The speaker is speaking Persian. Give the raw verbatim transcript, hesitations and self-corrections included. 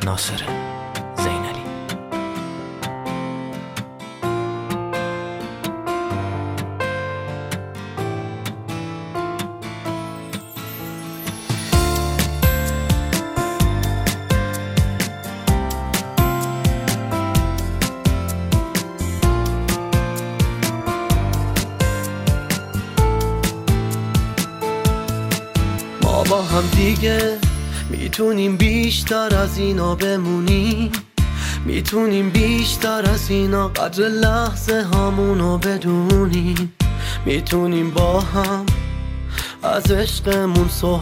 ناصر زینلی. ما با هم دیگه میتونیم بیشتر از اینا بمونیم، میتونیم بیشتر از اینا قدر لحظه هامونو بدونیم، میتونیم با هم از عشقمون صحبت